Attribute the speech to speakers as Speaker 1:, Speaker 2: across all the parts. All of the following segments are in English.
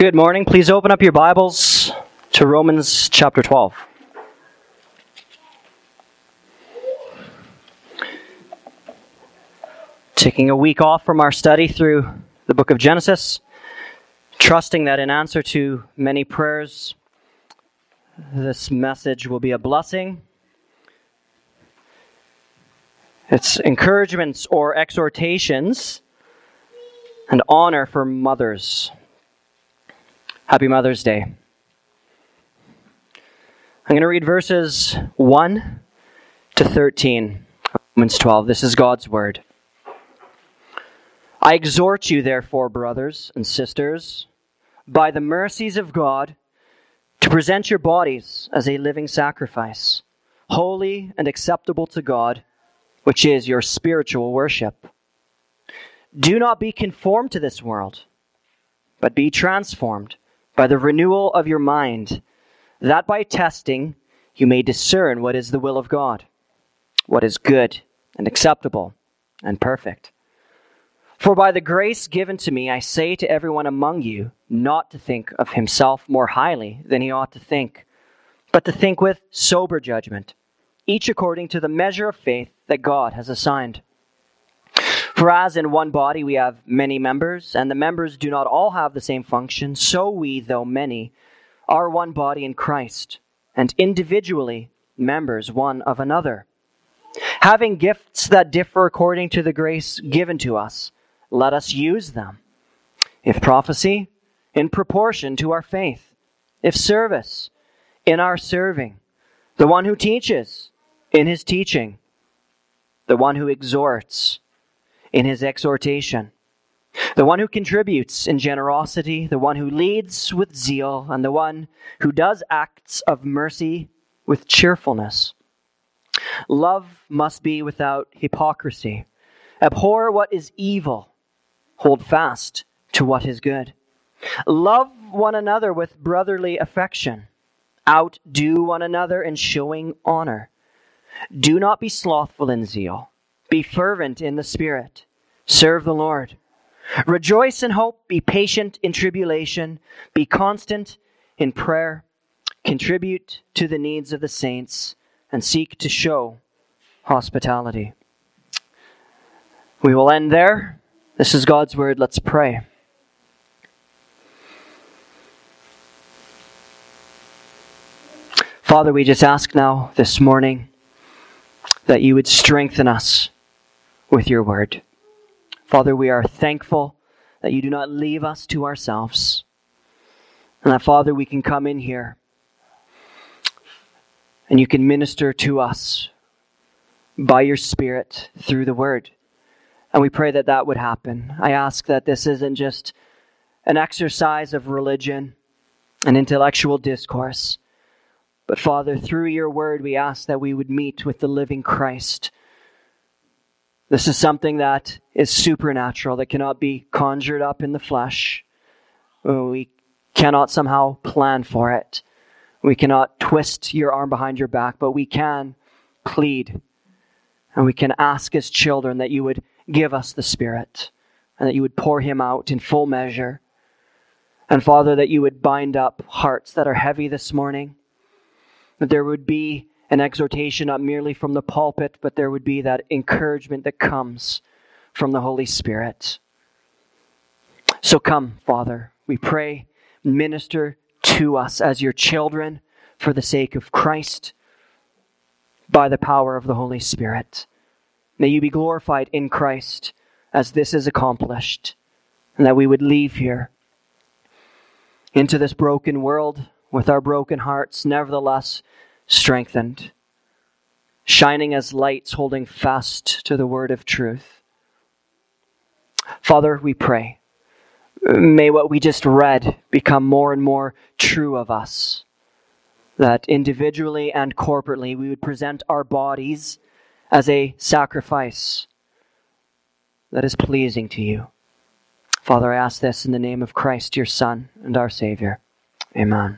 Speaker 1: Good morning. Please open up your Bibles to Romans chapter 12. Taking a week off from our study through the book of Genesis, trusting that in answer to many prayers, this message will be a blessing. It's encouragements or exhortations and honor for mothers. Happy Mother's Day. I'm going to read verses 1 to 13, Romans 12. This is God's word. I exhort you, therefore, brothers and sisters, by the mercies of God, to present your bodies as a living sacrifice, holy and acceptable to God, which is your spiritual worship. Do not be conformed to this world, but be transformed by the renewal of your mind, that by testing you may discern what is the will of God, what is good and acceptable and perfect. For by the grace given to me, I say to everyone among you not to think of himself more highly than he ought to think, but to think with sober judgment, each according to the measure of faith that God has assigned. For as in one body we have many members, and the members do not all have the same function, so we, though many, are one body in Christ, and individually members one of another. Having gifts that differ according to the grace given to us, let us use them. If prophecy, in proportion to our faith. If service, in our serving. The one who teaches, in his teaching. The one who exhorts, in his exhortation. The one who contributes in generosity, the one who leads with zeal, and the one who does acts of mercy with cheerfulness. Love must be without hypocrisy. Abhor what is evil. Hold fast to what is good. Love one another with brotherly affection. Outdo one another in showing honor. Do not be slothful in zeal. Be fervent in the Spirit. Serve the Lord. Rejoice in hope. Be patient in tribulation. Be constant in prayer. Contribute to the needs of the saints and seek to show hospitality. We will end there. This is God's word. Let's pray. Father, we just ask now this morning that you would strengthen us with your word. Father, we are thankful that you do not leave us to ourselves. And that, Father, we can come in here and you can minister to us by your Spirit through the word. And we pray that that would happen. I ask that this isn't just an exercise of religion and intellectual discourse. But Father, through your word, we ask that we would meet with the living Christ. This is something that is supernatural, that cannot be conjured up in the flesh. We cannot somehow plan for it. We cannot twist your arm behind your back, but we can plead. And we can ask as children that you would give us the Spirit, and that you would pour him out in full measure. And Father, that you would bind up hearts that are heavy this morning. That there would be an exhortation not merely from the pulpit, but there would be that encouragement that comes from the Holy Spirit. So come, Father, we pray, minister to us as your children for the sake of Christ by the power of the Holy Spirit. May you be glorified in Christ as this is accomplished, and that we would leave here into this broken world with our broken hearts, nevertheless strengthened, shining as lights, holding fast to the word of truth. Father, we pray, may what we just read become more and more true of us, that individually and corporately we would present our bodies as a sacrifice that is pleasing to you. Father, I ask this in the name of Christ, your Son and our Savior. Amen.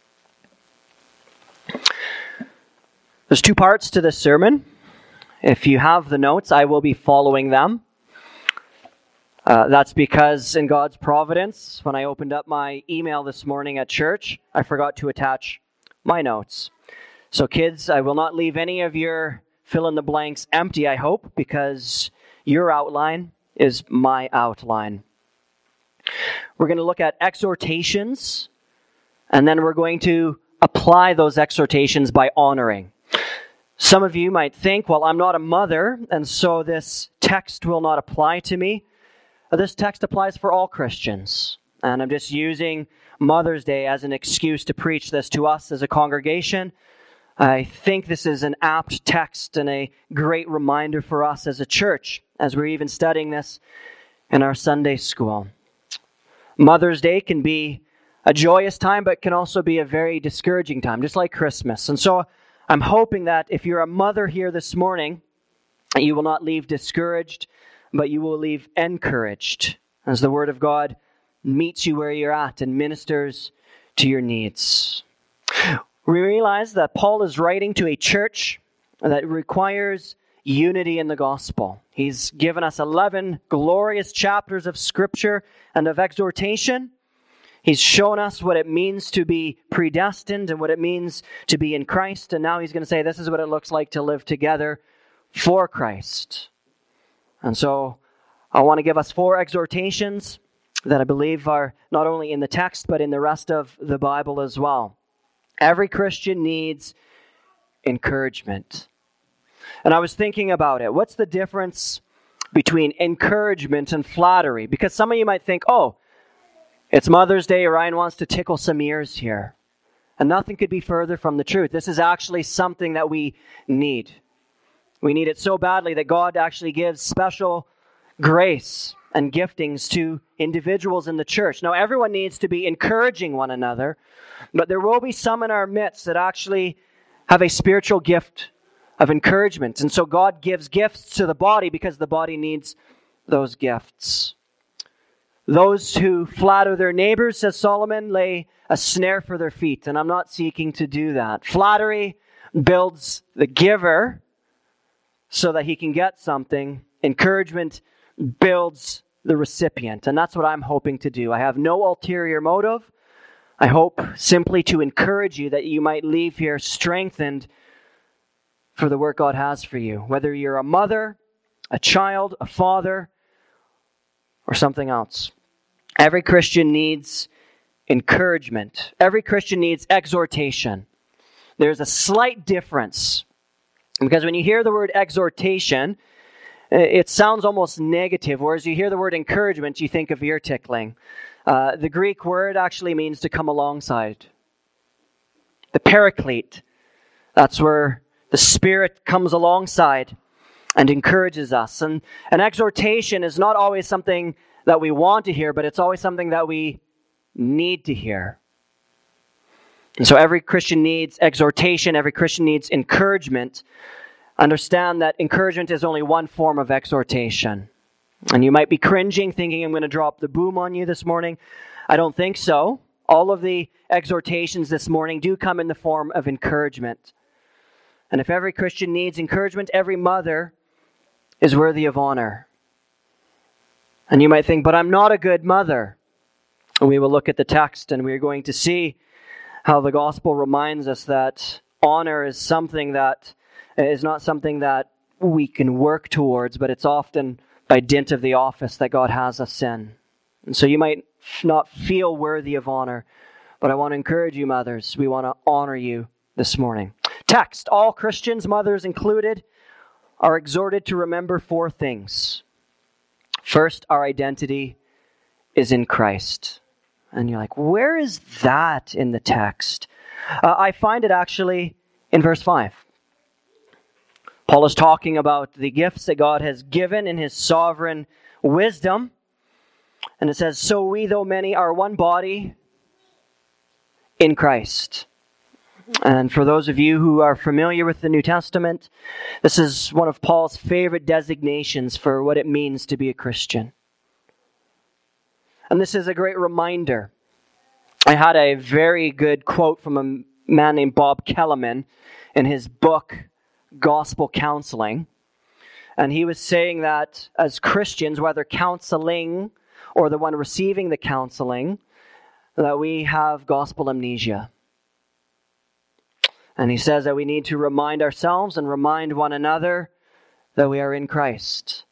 Speaker 1: There's two parts to this sermon. If you have the notes, I will be following them. That's because in God's providence, when I opened up my email this morning at church, I forgot to attach my notes. So kids, I will not leave any of your fill-in-the-blanks empty, I hope, because your outline is my outline. We're going to look at exhortations, and then we're going to apply those exhortations by honoring. Some of you might think, well, I'm not a mother, and so this text will not apply to me. This text applies for all Christians, and I'm just using Mother's Day as an excuse to preach this to us as a congregation. I think this is an apt text and a great reminder for us as a church, as we're even studying this in our Sunday school. Mother's Day can be a joyous time, but can also be a very discouraging time, just like Christmas. And so I'm hoping that if you're a mother here this morning, you will not leave discouraged, but you will leave encouraged as the Word of God meets you where you're at and ministers to your needs. We realize that Paul is writing to a church that requires unity in the gospel. He's given us 11 glorious chapters of Scripture and of exhortation. He's shown us what it means to be predestined and what it means to be in Christ. And now he's going to say this is what it looks like to live together for Christ. And so I want to give us 4 exhortations that I believe are not only in the text, but in the rest of the Bible as well. Every Christian needs encouragement. And I was thinking about it. What's the difference between encouragement and flattery? Because some of you might think, oh, it's Mother's Day, Ryan wants to tickle some ears here. And nothing could be further from the truth. This is actually something that we need. We need it so badly that God actually gives special grace and giftings to individuals in the church. Now, everyone needs to be encouraging one another, but there will be some in our midst that actually have a spiritual gift of encouragement. And so God gives gifts to the body because the body needs those gifts. Those who flatter their neighbors, says Solomon, lay a snare for their feet. And I'm not seeking to do that. Flattery builds the giver so that he can get something. Encouragement builds the recipient. And that's what I'm hoping to do. I have no ulterior motive. I hope simply to encourage you that you might leave here strengthened for the work God has for you. Whether you're a mother, a child, a father, or something else. Every Christian needs encouragement. Every Christian needs exhortation. There's a slight difference. Because when you hear the word exhortation, it sounds almost negative, whereas you hear the word encouragement, you think of ear tickling. The Greek word actually means to come alongside. The paraclete, that's where the Spirit comes alongside and encourages us. And an exhortation is not always something that we want to hear, but it's always something that we need to hear. And so every Christian needs exhortation, every Christian needs encouragement. Understand that encouragement is only one form of exhortation. And you might be cringing, thinking I'm going to drop the boom on you this morning. I don't think so. All of the exhortations this morning do come in the form of encouragement. And if every Christian needs encouragement, every mother is worthy of honor. And you might think, but I'm not a good mother. And we will look at the text and we're going to see how the gospel reminds us that honor is something that is not something that we can work towards, but it's often by dint of the office that God has us in. And so you might not feel worthy of honor, but I want to encourage you, mothers. We want to honor you this morning. Text, all Christians, mothers included, are exhorted to remember 4 things. First, our identity is in Christ. And you're like, where is that in the text? I find it actually in verse 5. Paul is talking about the gifts that God has given in his sovereign wisdom. And it says, so we, though many, are one body in Christ. And for those of you who are familiar with the New Testament, this is one of Paul's favorite designations for what it means to be a Christian. And this is a great reminder. I had a very good quote from a man named Bob Kellerman in his book, Gospel Counseling. And he was saying that as Christians, whether counseling or the one receiving the counseling, that we have gospel amnesia. And he says that we need to remind ourselves and remind one another that we are in Christ.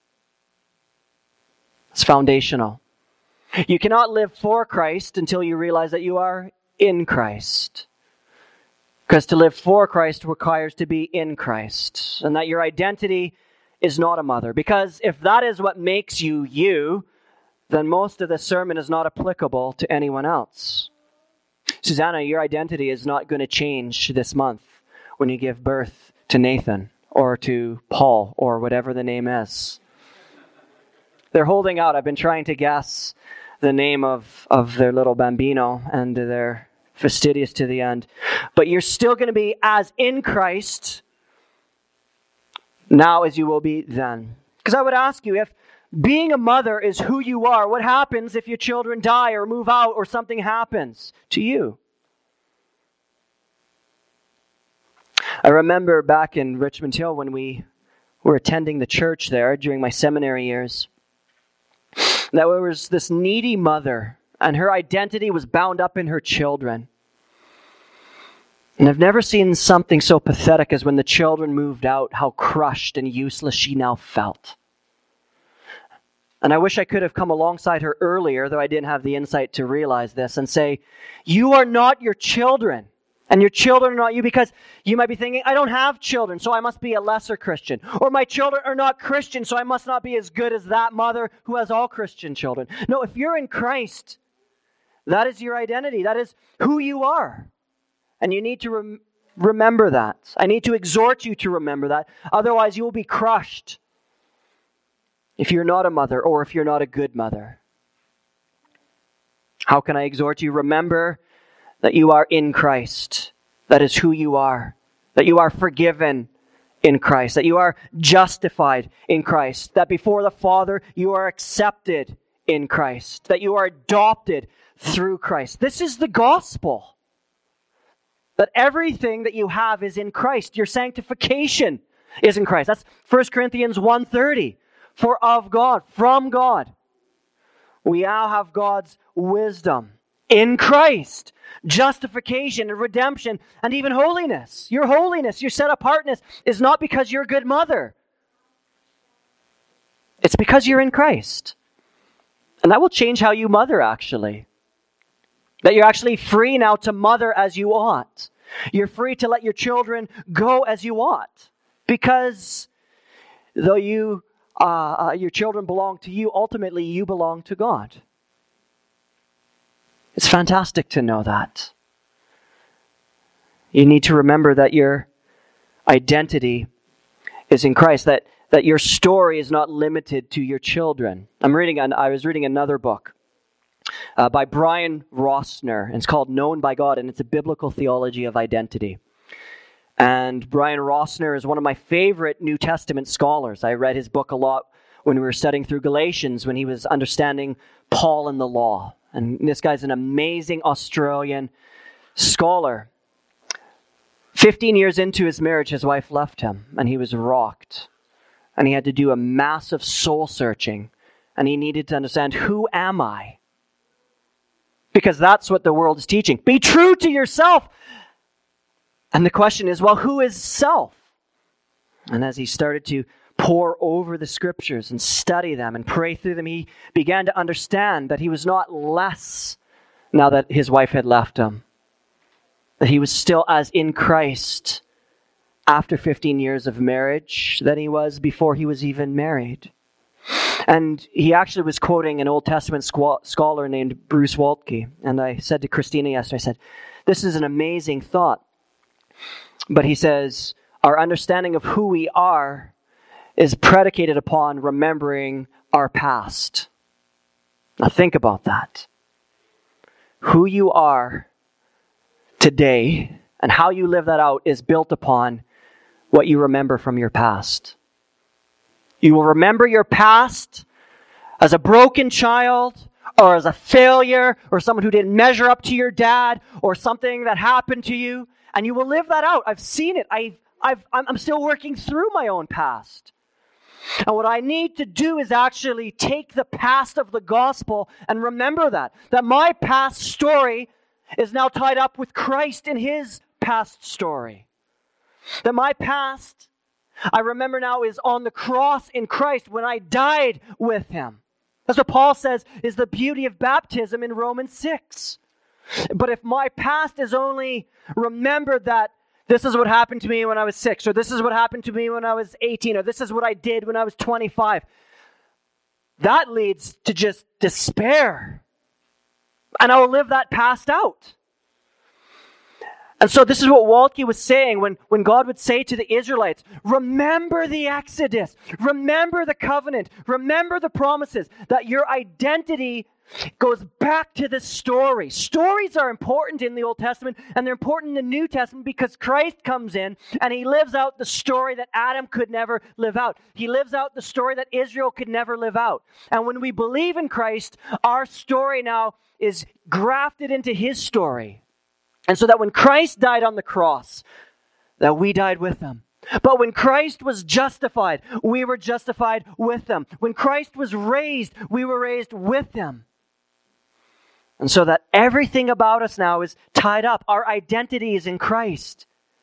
Speaker 1: It's foundational. You cannot live for Christ until you realize that you are in Christ. Because to live for Christ requires to be in Christ. And that your identity is not a mother. Because if that is what makes you you, then most of the sermon is not applicable to anyone else. Susanna, your identity is not going to change this month when you give birth to Nathan or to Paul or whatever the name is. They're holding out. I've been trying to guess the name of their little bambino, and they're fastidious to the end. But you're still going to be as in Christ now as you will be then. Because I would ask you, if being a mother is who you are, what happens if your children die or move out or something happens to you? I remember back in Richmond Hill when we were attending the church there during my seminary years, that there was this needy mother, and her identity was bound up in her children. And I've never seen something so pathetic as when the children moved out, how crushed and useless she now felt. And I wish I could have come alongside her earlier, though I didn't have the insight to realize this, and say, you are not your children, and your children are not you, because you might be thinking, I don't have children, so I must be a lesser Christian. Or my children are not Christian, so I must not be as good as that mother who has all Christian children. No, if you're in Christ, that is your identity. That is who you are. And you need to remember that. I need to exhort you to remember that. Otherwise, you will be crushed if you're not a mother or if you're not a good mother. How can I exhort you? Remember that you are in Christ. That is who you are. That you are forgiven in Christ. That you are justified in Christ. That before the Father, you are accepted in Christ. That you are adopted through Christ. This is the gospel. That everything that you have is in Christ. Your sanctification is in Christ. That's 1 Corinthians 1:30. For of God, from God, we now have God's wisdom in Christ. Justification and redemption and even holiness. Your holiness, your set apartness is not because you're a good mother. It's because you're in Christ. And that will change how you mother, actually. That you're actually free now to mother as you ought. You're free to let your children go as you ought. Because though your children belong to you, ultimately you belong to God. It's fantastic to know that. You need to remember that your identity is in Christ, that your story is not limited to your children. I was reading another book by Brian Rossner, and it's called Known by God, and it's a biblical theology of identity. And Brian Rossner is one of my favorite New Testament scholars. I read his book a lot when we were studying through Galatians, when he was understanding Paul and the law. And this guy's an amazing Australian scholar. 15 years into his marriage, his wife left him, and he was rocked. And he had to do a massive soul searching. And he needed to understand, who am I? Because that's what the world is teaching. Be true to yourself. And the question is, well, who is self? And as he started to pore over the scriptures and study them and pray through them, he began to understand that he was not less now that his wife had left him. That he was still as in Christ after 15 years of marriage than he was before he was even married. And he actually was quoting an Old Testament scholar named Bruce Waltke. And I said to Christina yesterday, I said, this is an amazing thought. But he says, our understanding of who we are is predicated upon remembering our past. Now think about that. Who you are today and how you live that out is built upon what you remember from your past. You will remember your past as a broken child, or as a failure, or someone who didn't measure up to your dad, or something that happened to you, and you will live that out. I've seen it. I'm still working through my own past. And what I need to do is actually take the past of the gospel and remember that my past story is now tied up with Christ in his past story. That my past, I remember now, is on the cross in Christ when I died with him. That's what Paul says is the beauty of baptism in Romans 6. But if my past is only remembered that this is what happened to me when I was 6, or this is what happened to me when I was 18, or this is what I did when I was 25, that leads to just despair. And I will live that past out. And so this is what Waltke was saying when God would say to the Israelites, remember the Exodus, remember the covenant, remember the promises, that your identity goes back to the story. Stories are important in the Old Testament, and they're important in the New Testament because Christ comes in and he lives out the story that Adam could never live out. He lives out the story that Israel could never live out. And when we believe in Christ, our story now is grafted into his story. And so that when Christ died on the cross, that we died with him. But when Christ was justified, we were justified with him. When Christ was raised, we were raised with him. And so that everything about us now is tied up. Our identity is in Christ.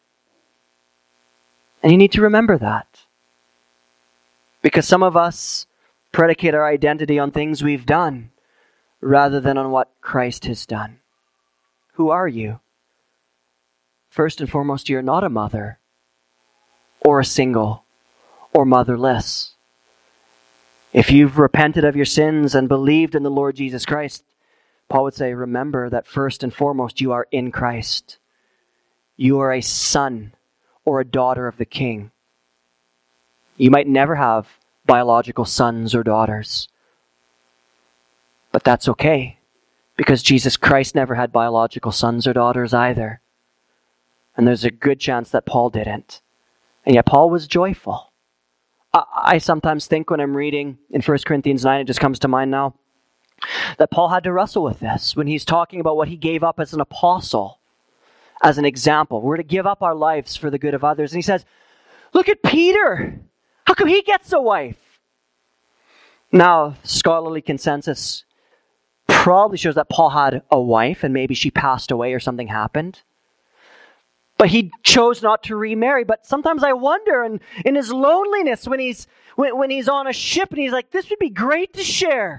Speaker 1: And you need to remember that. Because some of us predicate our identity on things we've done rather than on what Christ has done. Who are you? First and foremost, you're not a mother or a single or motherless. If you've repented of your sins and believed in the Lord Jesus Christ, Paul would say, remember that first and foremost, you are in Christ. You are a son or a daughter of the King. You might never have biological sons or daughters, but that's okay because Jesus Christ never had biological sons or daughters either. And there's a good chance that Paul didn't. And yet Paul was joyful. I sometimes think when I'm reading in 1 Corinthians 9, it just comes to mind now, that Paul had to wrestle with this when he's talking about what he gave up as an apostle, as an example. We're to give up our lives for the good of others. And he says, look at Peter. How come he gets a wife? Now, scholarly consensus probably shows that Paul had a wife and maybe she passed away or something happened. But he chose not to remarry. But sometimes I wonder, and in his loneliness, when he's on a ship and he's like, this would be great to share.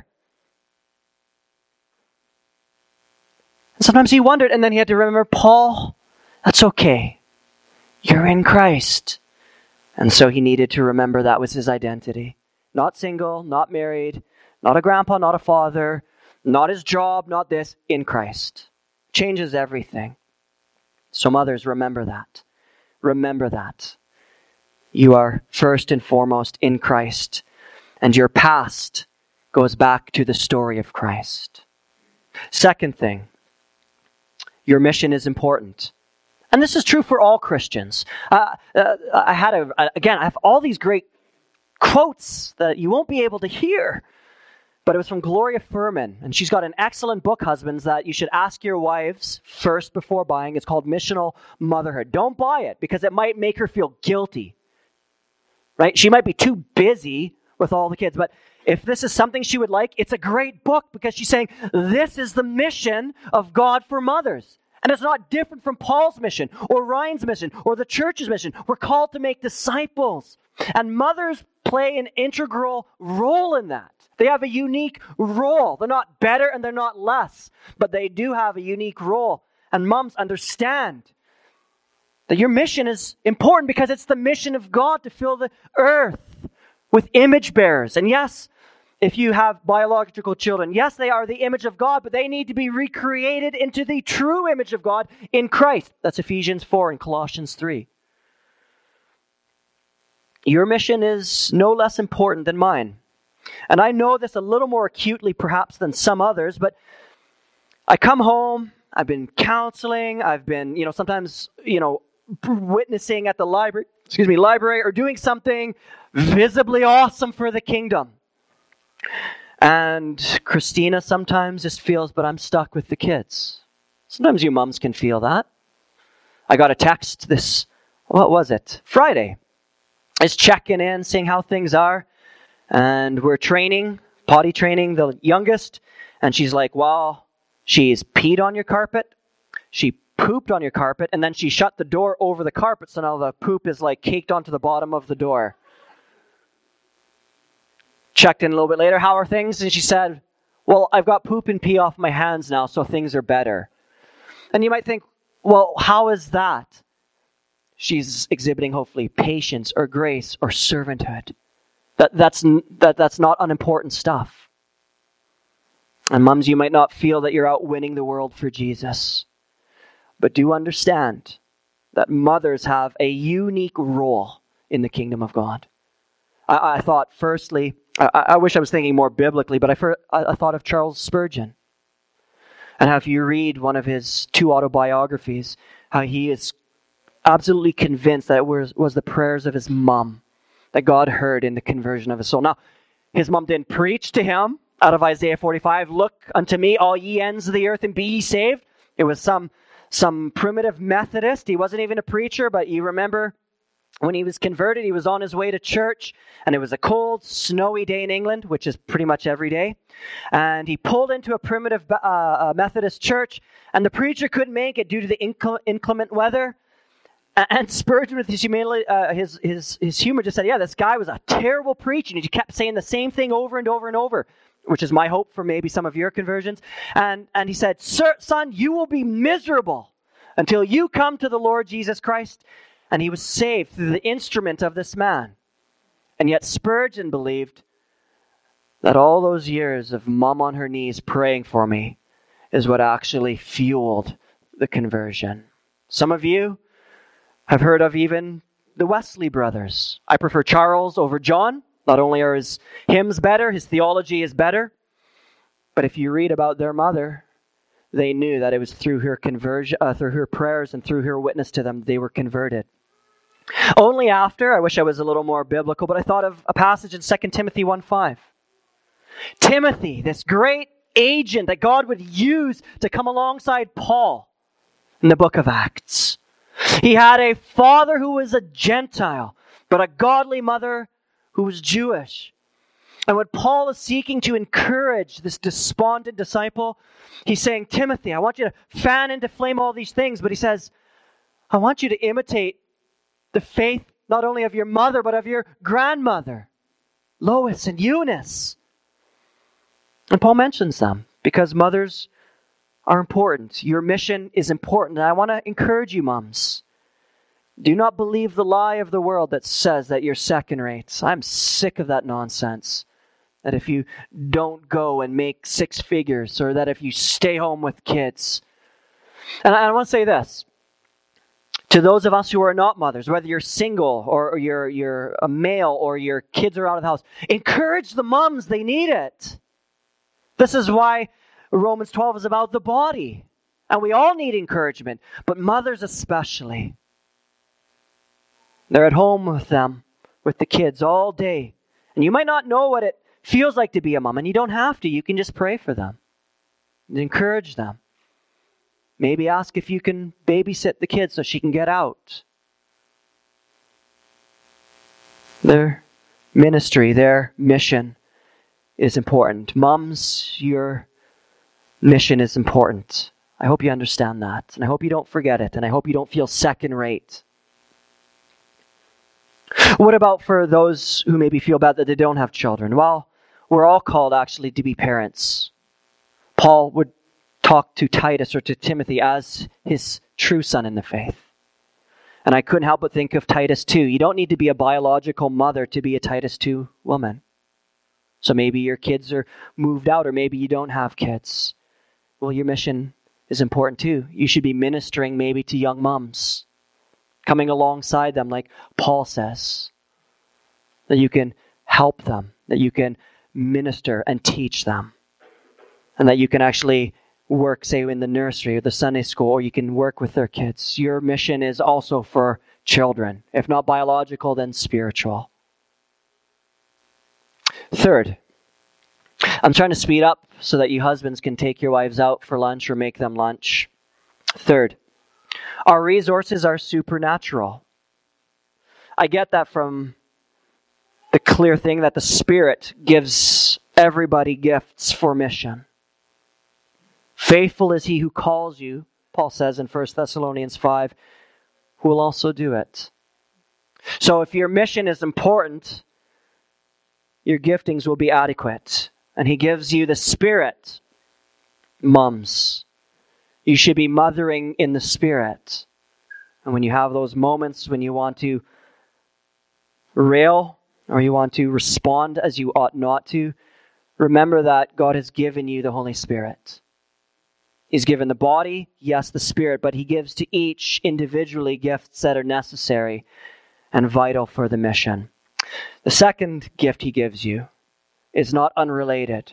Speaker 1: And sometimes he wondered, and then he had to remember, Paul, that's okay. You're in Christ. And so he needed to remember that was his identity. Not single, not married, not a grandpa, not a father, not his job, not this, in Christ. Changes everything. So mothers, remember that. Remember that. You are first and foremost in Christ, and your past goes back to the story of Christ. Second thing, your mission is important. And this is true for all Christians. I have all these great quotes that you won't be able to hear. But it was from Gloria Furman, and she's got an excellent book, husbands, that you should ask your wives first before buying. It's called Missional Motherhood. Don't buy it because it might make her feel guilty, right? She might be too busy with all the kids, but if this is something she would like, it's a great book because she's saying this is the mission of God for mothers. And it's not different from Paul's mission or Ryan's mission or the church's mission. We're called to make disciples, and mothers play an integral role in that. They have a unique role. They're not better and they're not less, but they do have a unique role. And moms, understand that your mission is important because it's the mission of God to fill the earth with image bearers. And yes, if you have biological children, yes, they are the image of God, but they need to be recreated into the true image of God in Christ. That's Ephesians 4 and Colossians 3. Your mission is no less important than mine. And I know this a little more acutely perhaps than some others, but I come home, I've been counseling, I've been, sometimes, witnessing at the library or doing something visibly awesome for the kingdom. And Christina sometimes just feels, but I'm stuck with the kids. Sometimes you moms can feel that. I got a text Friday. I was checking in, seeing how things are. And we're potty training the youngest. And she's like, well, she's peed on your carpet. She pooped on your carpet. And then she shut the door over the carpet. So now the poop is like caked onto the bottom of the door. Checked in a little bit later. How are things? And she said, well, I've got poop and pee off my hands now, so things are better. And you might think, well, how is that? She's exhibiting, hopefully, patience or grace or servanthood. That's not unimportant stuff. And mums, you might not feel that you're out winning the world for Jesus. But do understand that mothers have a unique role in the kingdom of God. I thought, firstly, I wish I was thinking more biblically, but I thought of Charles Spurgeon. And how if you read one of his 2 autobiographies, how he is absolutely convinced that it was the prayers of his mom that God heard in the conversion of his soul. Now, his mom didn't preach to him out of Isaiah 45, look unto me, all ye ends of the earth, and be ye saved. It was some primitive Methodist. He wasn't even a preacher, but you remember when he was converted, he was on his way to church, and it was a cold, snowy day in England, which is pretty much every day. And he pulled into a primitive Methodist church, and the preacher couldn't make it due to the inclement weather. And Spurgeon, with his humor, just said, yeah, this guy was a terrible preacher, and he kept saying the same thing over and over and over, which is my hope for maybe some of your conversions. And he said, son, you will be miserable until you come to the Lord Jesus Christ. And he was saved through the instrument of this man. And yet Spurgeon believed that all those years of mom on her knees praying for me is what actually fueled the conversion. Some of you have heard of even the Wesley brothers. I prefer Charles over John. Not only are his hymns better, his theology is better, but if you read about their mother, they knew that it was through her conversion, through her prayers and through her witness to them, they were converted. Only after, I wish I was a little more biblical, but I thought of a passage in 2 Timothy 1:5. Timothy, this great agent that God would use to come alongside Paul in the book of Acts. He had a father who was a Gentile, but a godly mother who was Jewish. And when Paul is seeking to encourage this despondent disciple, he's saying, Timothy, I want you to fan into flame all these things, but he says, I want you to imitate the faith not only of your mother, but of your grandmother, Lois and Eunice. And Paul mentions them because mothers are important. Your mission is important. And I want to encourage you, moms. Do not believe the lie of the world that says that you're second rate. I'm sick of that nonsense. That if you don't go and make 6 figures, or that if you stay home with kids. And I want to say this. To those of us who are not mothers, whether you're single or you're a male or your kids are out of the house, encourage the moms. They need it. This is why Romans 12 is about the body. And we all need encouragement, but mothers especially. They're at home with them, with the kids all day. And you might not know what it feels like to be a mom, and you don't have to. You can just pray for them and encourage them. Maybe ask if you can babysit the kids so she can get out. Their ministry, their mission is important. Moms, your mission is important. I hope you understand that. And I hope you don't forget it. And I hope you don't feel second rate. What about for those who maybe feel bad that they don't have children? Well, we're all called actually to be parents. Paul would talk to Titus or to Timothy as his true son in the faith. And I couldn't help but think of Titus 2. You don't need to be a biological mother to be a Titus 2 woman. So maybe your kids are moved out, or maybe you don't have kids. Well, your mission is important too. You should be ministering maybe to young moms, coming alongside them like Paul says, that you can help them, that you can minister and teach them, and that you can actually work, say, in the nursery or the Sunday school, or you can work with their kids. Your mission is also for children, if not biological, then spiritual. Third, I'm trying to speed up so that you husbands can take your wives out for lunch or make them lunch. Third, our resources are supernatural. I get that from the clear thing that the Spirit gives everybody gifts for mission. Faithful is he who calls you, Paul says in 1 Thessalonians 5, who will also do it. So if your mission is important, your giftings will be adequate. And he gives you the Spirit. Mums, you should be mothering in the Spirit. And when you have those moments when you want to rail or you want to respond as you ought not to, remember that God has given you the Holy Spirit. He's given the body, yes, the Spirit, but he gives to each individually gifts that are necessary and vital for the mission. The second gift he gives you is not unrelated.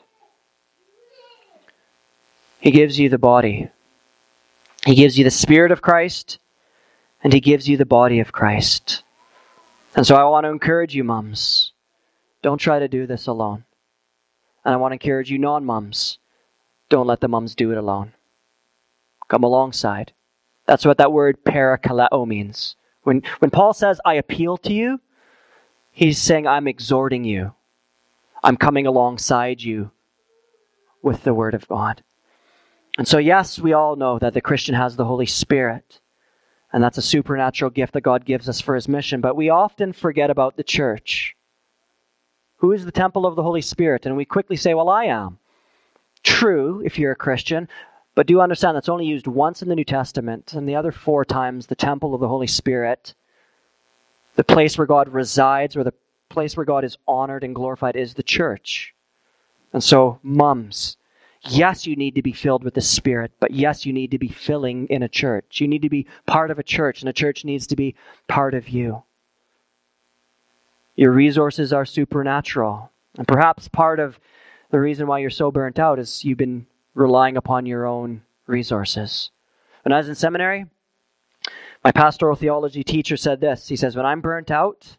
Speaker 1: He gives you the body. He gives you the Spirit of Christ, and he gives you the body of Christ. And so I want to encourage you, mums, don't try to do this alone. And I want to encourage you non-mums, don't let the mums do it alone. Come alongside. That's what that word parakaleo means. When Paul says, I appeal to you, he's saying, I'm exhorting you. I'm coming alongside you with the Word of God. And so, yes, we all know that the Christian has the Holy Spirit. And that's a supernatural gift that God gives us for his mission. But we often forget about the church. Who is the temple of the Holy Spirit? And we quickly say, well, I am. True, if you're a Christian. But do understand that's only used once in the New Testament. And the other 4 times, the temple of the Holy Spirit, the place where God resides, or the place where God is honored and glorified, is the church. And so, mums, yes, you need to be filled with the Spirit, but yes, you need to be filling in a church. You need to be part of a church, and a church needs to be part of you. Your resources are supernatural. And perhaps part of the reason why you're so burnt out is you've been relying upon your own resources. When I was in seminary, my pastoral theology teacher said this. He says, when I'm burnt out,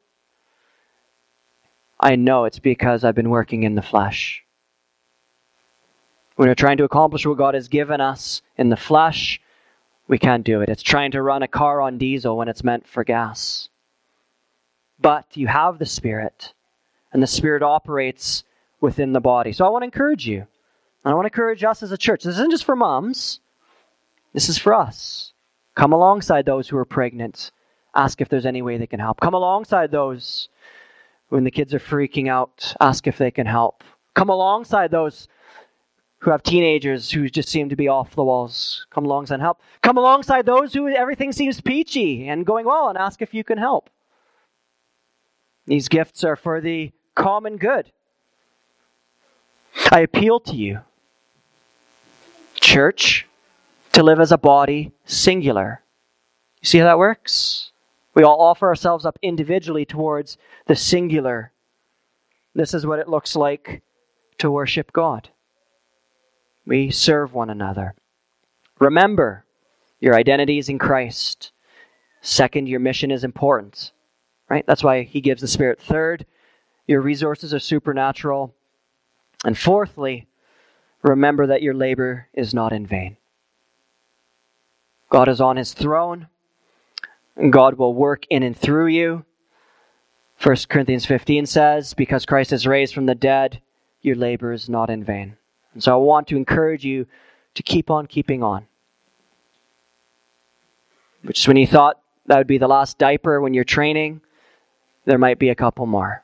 Speaker 1: I know it's because I've been working in the flesh. When we're trying to accomplish what God has given us in the flesh, we can't do it. It's trying to run a car on diesel when it's meant for gas. But you have the Spirit, and the Spirit operates within the body. So I want to encourage you. And I want to encourage us as a church. This isn't just for moms. This is for us. Come alongside those who are pregnant. Ask if there's any way they can help. Come alongside those when the kids are freaking out. Ask if they can help. Come alongside those who have teenagers who just seem to be off the walls. Come alongside and help. Come alongside those who everything seems peachy and going well, and ask if you can help. These gifts are for the common good. I appeal to you, church, to live as a body, singular. You see how that works? We all offer ourselves up individually towards the singular. This is what it looks like to worship God. We serve one another. Remember, your identity is in Christ. Second, your mission is important. Right? That's why he gives the Spirit. Third, your resources are supernatural. And fourthly, remember that your labor is not in vain. God is on his throne, and God will work in and through you. 1 Corinthians 15 says, because Christ is raised from the dead, your labor is not in vain. And so I want to encourage you to keep on keeping on. Which is when you thought that would be the last diaper when you're training, there might be a couple more.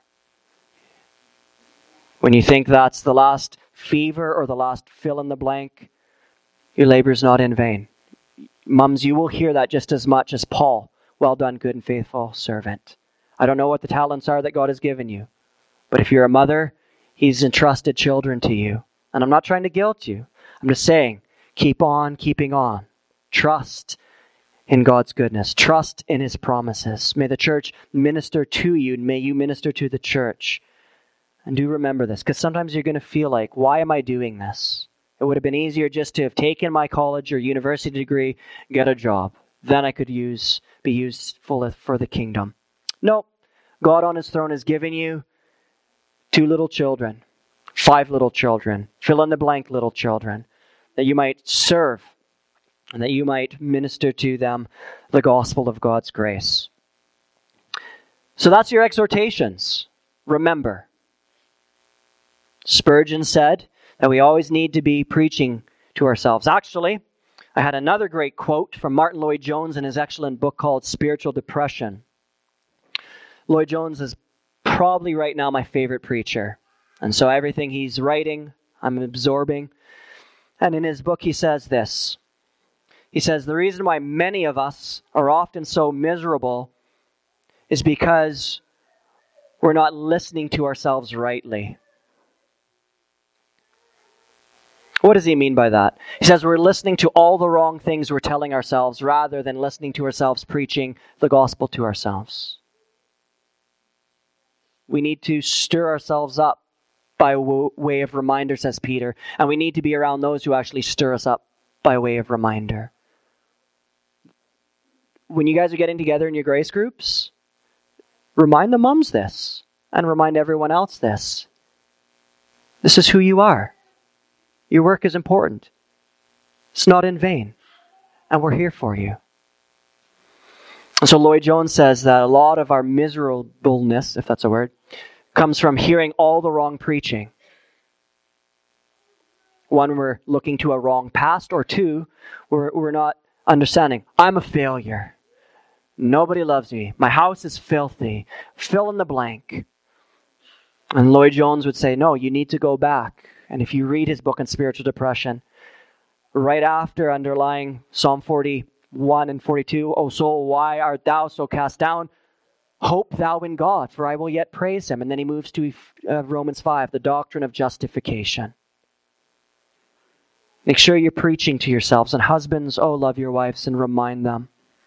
Speaker 1: When you think that's the last fever or the last fill in the blank, your labor is not in vain. Mums, you will hear that just as much as Paul. Well done, good and faithful servant. I don't know what the talents are that God has given you, but if you're a mother, he's entrusted children to you. And I'm not trying to guilt you. I'm just saying, keep on keeping on. Trust in God's goodness. Trust in his promises. May the church minister to you, and may you minister to the church. And do remember this, because sometimes you're going to feel like, why am I doing this? It would have been easier just to have taken my college or university degree, get a job. Then I could be used for the kingdom. No, God on his throne has given you 2 little children, 5 little children, fill in the blank little children, that you might serve and that you might minister to them the gospel of God's grace. So that's your exhortations. remember. Spurgeon said that we always need to be preaching to ourselves. Actually, I had another great quote from Martin Lloyd-Jones in his excellent book called Spiritual Depression. Lloyd-Jones is probably right now my favorite preacher. And so everything he's writing, I'm absorbing. And in his book, he says this. He says, the reason why many of us are often so miserable is because we're not listening to ourselves rightly. What does he mean by that? He says we're listening to all the wrong things we're telling ourselves rather than listening to ourselves preaching the gospel to ourselves. We need to stir ourselves up by way of reminder, says Peter, and we need to be around those who actually stir us up by way of reminder. When you guys are getting together in your grace groups, remind the mums this and remind everyone else this. This is who you are. Your work is important. It's not in vain. And we're here for you. And so Lloyd-Jones says that a lot of our miserableness, if that's a word, comes from hearing all the wrong preaching. One, we're looking to a wrong past, or two, we're not understanding. I'm a failure. Nobody loves me. My house is filthy. Fill in the blank. And Lloyd-Jones would say, no, you need to go back. And if you read his book on spiritual depression, right after underlying Psalm 41 and 42, O soul, why art thou so cast down? Hope thou in God, for I will yet praise him. And then he moves to Romans 5, the doctrine of justification. Make sure you're preaching to yourselves. And husbands, love your wives and remind them.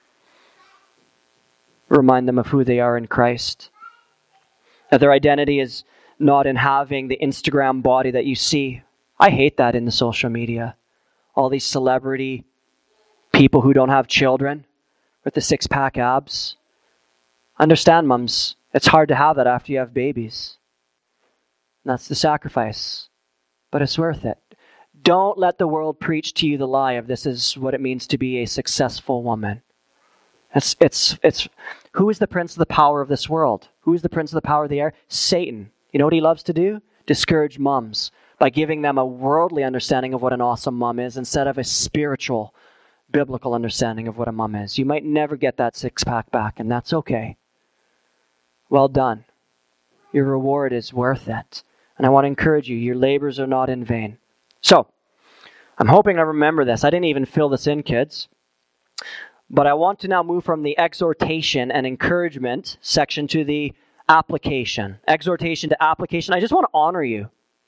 Speaker 1: Remind them of who they are in Christ. That their identity is not in having the Instagram body that you see. I hate that in the social media. All these celebrity people who don't have children with the six-pack abs. Understand, mums, it's hard to have that after you have babies. And that's the sacrifice. But it's worth it. Don't let the world preach to you the lie of this is what it means to be a successful woman. It's who is the prince of the power of this world? Who is the prince of the power of the air? Satan. You know what he loves to do? Discourage mums by giving them a worldly understanding of what an awesome mom is instead of a spiritual, biblical understanding of what a mom is. You might never get that six-pack back, and that's okay. Well done. Your reward is worth it. And I want to encourage you, your labors are not in vain. So, I'm hoping I remember this. I didn't even fill this in, kids. But I want to now move from the exhortation and encouragement section to the application. Exhortation to application. I just want to honor you.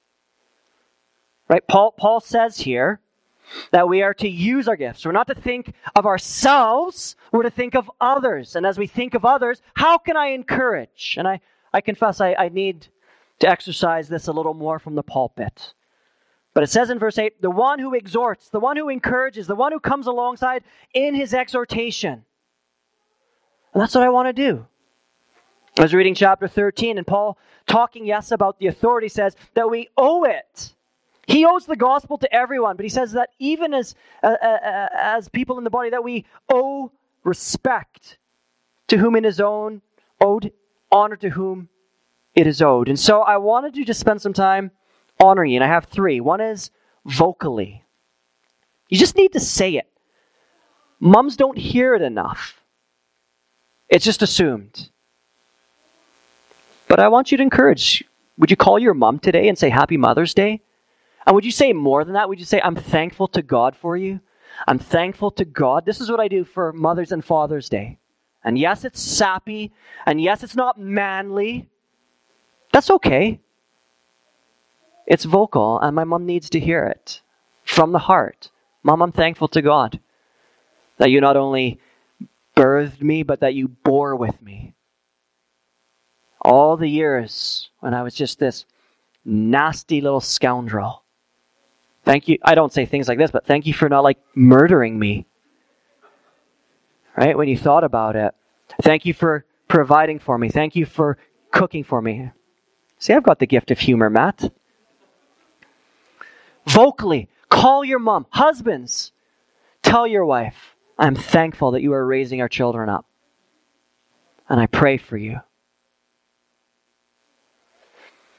Speaker 1: Right? Paul says here that we are to use our gifts. We're not to think of ourselves. We're to think of others. And as we think of others, how can I encourage? And I confess I need to exercise this a little more from the pulpit. But it says in verse 8, the one who exhorts, the one who encourages, the one who comes alongside in his exhortation. And that's what I want to do. I was reading chapter 13, and Paul, talking, yes, about the authority, says that we owe it. He owes the gospel to everyone, but he says that even as people in the body, that we owe respect to whom it is owed, honor to whom it is owed. And so I wanted to just spend some time honoring you, and I have three. One is vocally. You just need to say it. Mums don't hear it enough. It's just assumed. But I want you to encourage. Would you call your mom today and say Happy Mother's Day? And would you say more than that? Would you say, I'm thankful to God for you? I'm thankful to God. This is what I do for Mother's and Father's Day. And yes, it's sappy. And yes, it's not manly. That's okay. It's vocal, and my mom needs to hear it from the heart. Mom, I'm thankful to God that you not only birthed me, but that you bore with me. All the years when I was just this nasty little scoundrel. Thank you. I don't say things like this, but thank you for not murdering me. Right? When you thought about it. Thank you for providing for me. Thank you for cooking for me. See, I've got the gift of humor, Matt. Vocally, call your mom. Husbands, tell your wife, I'm thankful that you are raising our children up. And I pray for you.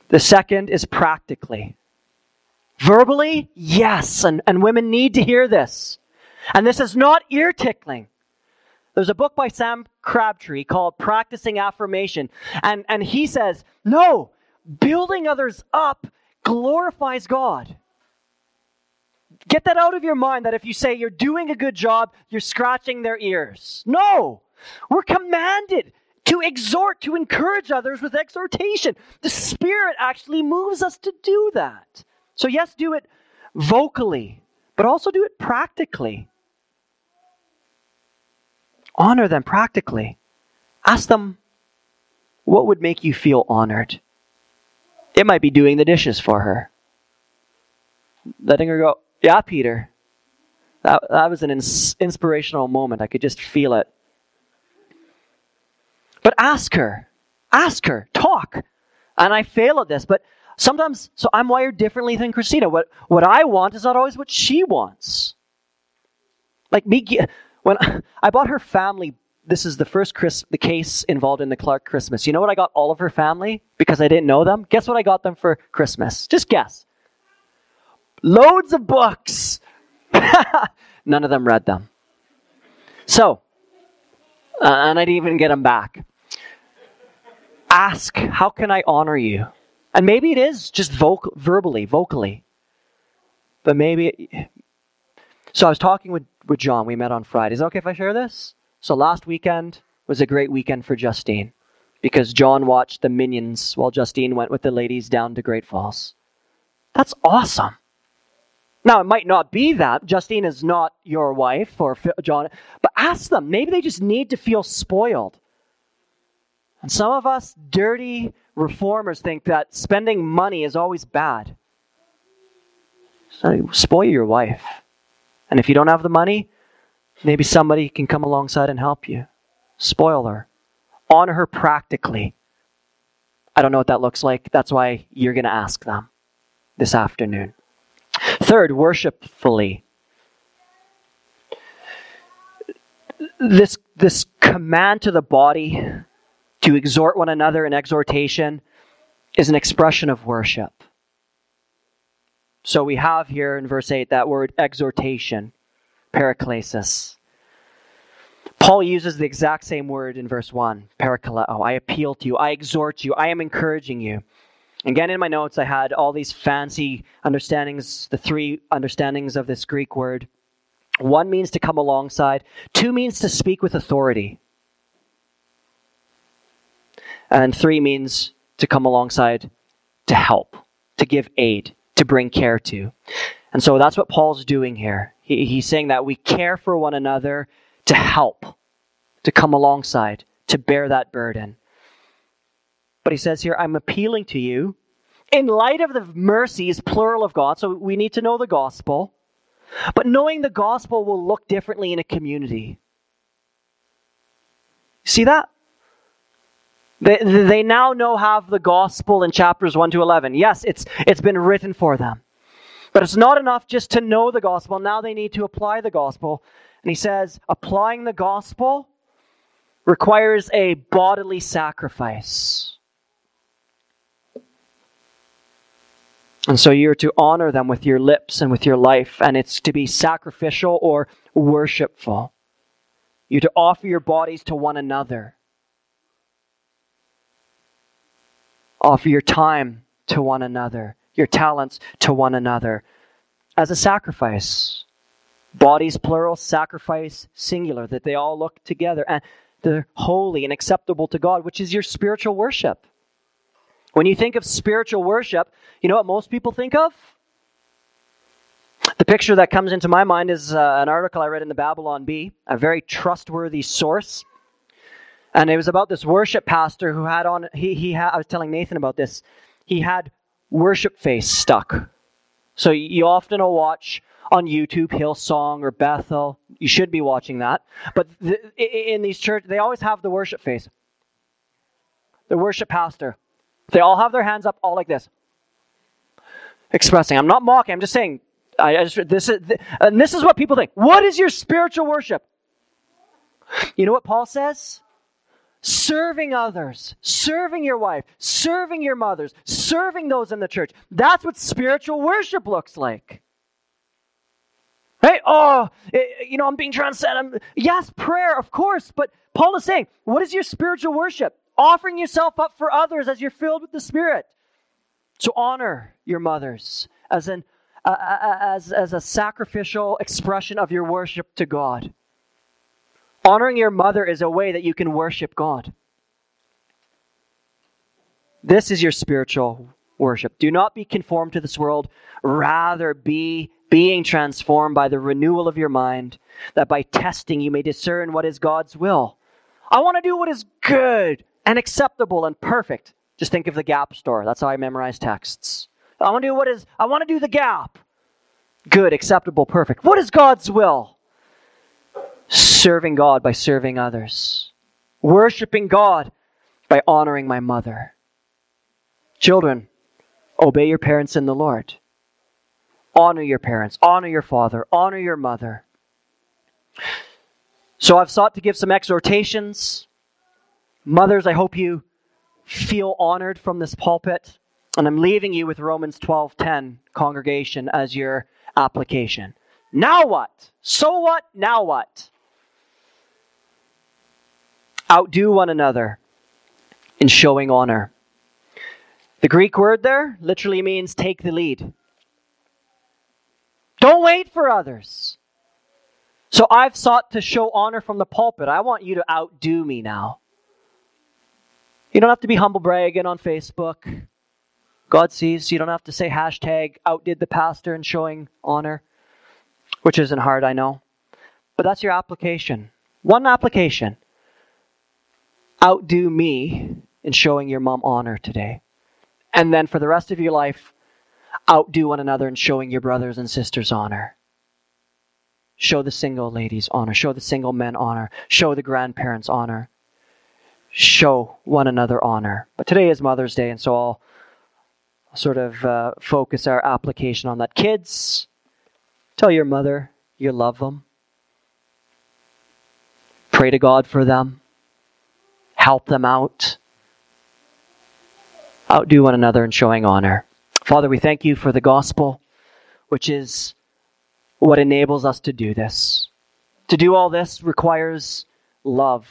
Speaker 1: The second is practically. Verbally, yes, and women need to hear this. And this is not ear-tickling. There's a book by Sam Crabtree called Practicing Affirmation. And he says, no, building others up glorifies God. Get that out of your mind that if you say you're doing a good job, you're scratching their ears. No, we're commanded to exhort, to encourage others with exhortation. The Spirit actually moves us to do that. So yes, do it vocally, but also do it practically. Honor them practically. Ask them, what would make you feel honored? It might be doing the dishes for her. Letting her go, yeah, Peter. That was an inspirational moment. I could just feel it. But ask her, talk. And I fail at this, but sometimes, so I'm wired differently than Christina. What I want is not always what she wants. Like me, when I bought her family, this is the case involved in the Clark Christmas. You know what I got all of her family? Because I didn't know them. Guess what I got them for Christmas? Just guess. Loads of books. None of them read them. So, and I didn't even get them back. Ask, how can I honor you? And maybe it is just vocally. But maybe... So I was talking with John. We met on Friday. Is it okay if I share this? So last weekend was a great weekend for Justine because John watched the Minions while Justine went with the ladies down to Great Falls. That's awesome. Now, it might not be that. Justine is not your wife or John, but ask them. Maybe they just need to feel spoiled. And some of us dirty reformers think that spending money is always bad. So spoil your wife. And if you don't have the money, maybe somebody can come alongside and help you. Spoil her. Honor her practically. I don't know what that looks like. That's why you're going to ask them this afternoon. Third, worshipfully. This command to the body to exhort one another in exhortation is an expression of worship. So we have here in verse 8 that word exhortation, paraklesis. Paul uses the exact same word in verse 1, parakaleo. I appeal to you, I exhort you, I am encouraging you. Again, in my notes, I had all these fancy understandings, the three understandings of this Greek word. One means to come alongside. Two means to speak with authority. And three means to come alongside to help, to give aid, to bring care to. And so that's what Paul's doing here. He's saying that we care for one another to help, to come alongside, to bear that burden. But he says here, I'm appealing to you in light of the mercies, plural of God. So we need to know the gospel. But knowing the gospel will look differently in a community. See that? They now have the gospel in chapters 1 to 11. Yes, it's been written for them. But it's not enough just to know the gospel. Now they need to apply the gospel. And he says, applying the gospel requires a bodily sacrifice. And so you're to honor them with your lips and with your life. And it's to be sacrificial or worshipful. You're to offer your bodies to one another. Offer your time to one another, your talents to one another as a sacrifice. Bodies plural, sacrifice singular, that they all look together and they're holy and acceptable to God, which is your spiritual worship. When you think of spiritual worship, you know what most people think of? The picture that comes into my mind is an article I read in the Babylon Bee, a very trustworthy source. And it was about this worship pastor who had on, I was telling Nathan about this, he had worship face stuck. So you often will watch on YouTube Hillsong or Bethel. You should be watching that. But in these churches, they always have the worship face. The worship pastor. They all have their hands up all like this. Expressing. I'm not mocking, I'm just saying, this is what people think. What is your spiritual worship? You know what Paul says? serving others, serving your wife, serving your mothers, serving those in the church. That's what spiritual worship looks like. Right? I'm being transcendent. Yes, prayer, of course, but Paul is saying, what is your spiritual worship? Offering yourself up for others as you're filled with the Spirit. So honor your mothers as a sacrificial expression of your worship to God. Honoring your mother is a way that you can worship God. This is your spiritual worship. Do not be conformed to this world. Rather be being transformed by the renewal of your mind, that by testing you may discern what is God's will. I want to do what is good and acceptable and perfect. Just think of the Gap store. That's how I memorize texts. I want to do the Gap. Good, acceptable, perfect. What is God's will? Serving God by serving others. Worshiping God by honoring my mother. Children, obey your parents in the Lord. Honor your parents. Honor your father. Honor your mother. So I've sought to give some exhortations. Mothers, I hope you feel honored from this pulpit. And I'm leaving you with Romans 12:10, congregation, as your application. Now what? So what? Now what? Outdo one another in showing honor. The Greek word there literally means take the lead. Don't wait for others. So I've sought to show honor from the pulpit. I want you to outdo me now. You don't have to be humble bragging on Facebook. God sees. You don't have to say hashtag outdid the pastor in showing honor, which isn't hard, I know. But that's your application. One application. Outdo me in showing your mom honor today. And then for the rest of your life, outdo one another in showing your brothers and sisters honor. Show the single ladies honor. Show the single men honor. Show the grandparents honor. Show one another honor. But today is Mother's Day, and so I'll sort of focus our application on that. Kids, tell your mother you love them. Pray to God for them. Help them out. Outdo one another in showing honor. Father, we thank you for the gospel, which is what enables us to do this. To do all this requires love.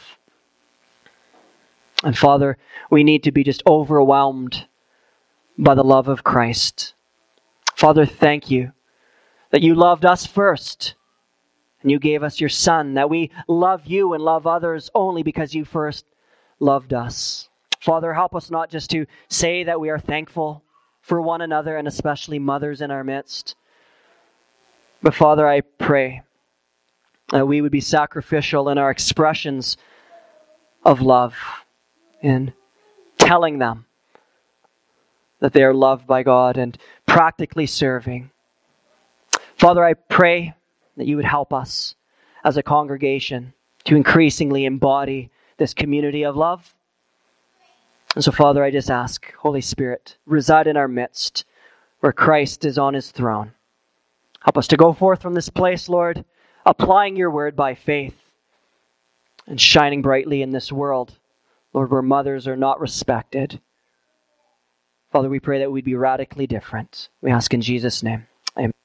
Speaker 1: And Father, we need to be just overwhelmed by the love of Christ. Father, thank you that you loved us first and you gave us your Son, that we love you and love others only because you first loved us. Father, help us not just to say that we are thankful for one another and especially mothers in our midst. But Father, I pray that we would be sacrificial in our expressions of love, in telling them that they are loved by God and practically serving. Father, I pray that you would help us as a congregation to increasingly embody this community of love. And so, Father, I just ask, Holy Spirit, reside in our midst where Christ is on his throne. Help us to go forth from this place, Lord, applying your word by faith and shining brightly in this world, Lord, where mothers are not respected. Father, we pray that we'd be radically different. We ask in Jesus' name.